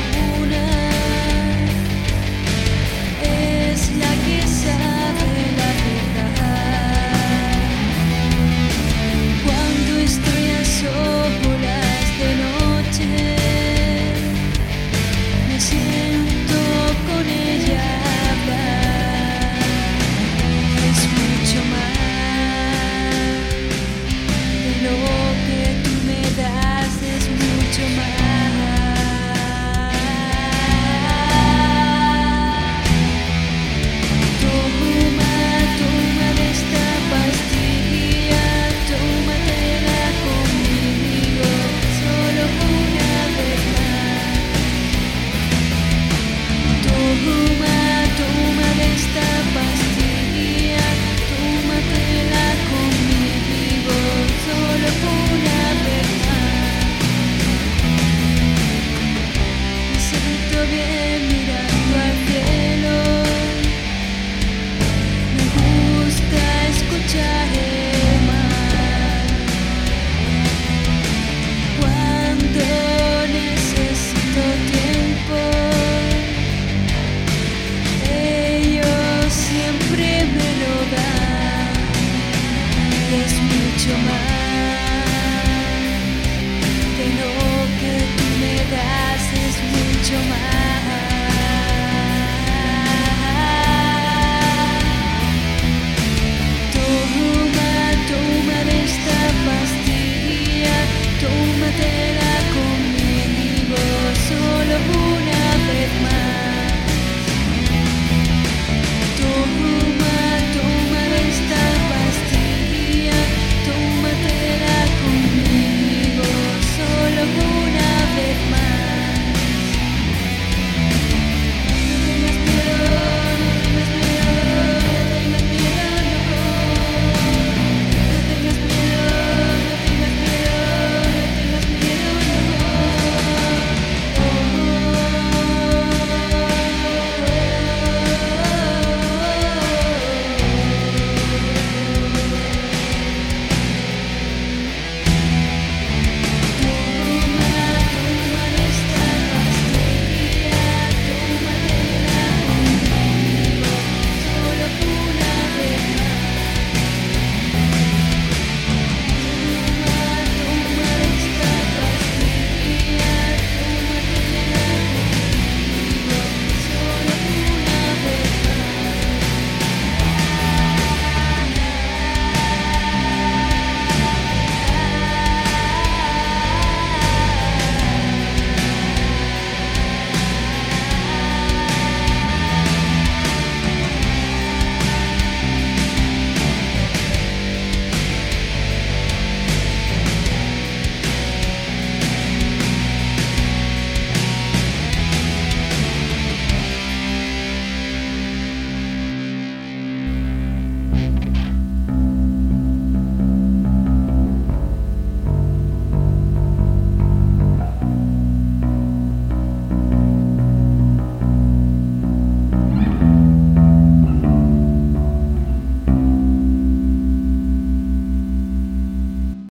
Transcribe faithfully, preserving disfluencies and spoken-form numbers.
luna es la que sabe la verdad. Cuando estoy a solas de noche, me siento con ella a hablar. Es mucho más de lo que tú me das, es mucho más. Toma, toma de esta pastilla, tómatela conmigo, solo una vez más. Toma, toma de esta pastilla, tómatela conmigo, solo una vez más. Me siento bien mirando al cielo, me gusta escuchar el mar. Cuando necesito tiempo, ellos siempre me lo dan. Es mucho más de lo que tú me das, es mucho más.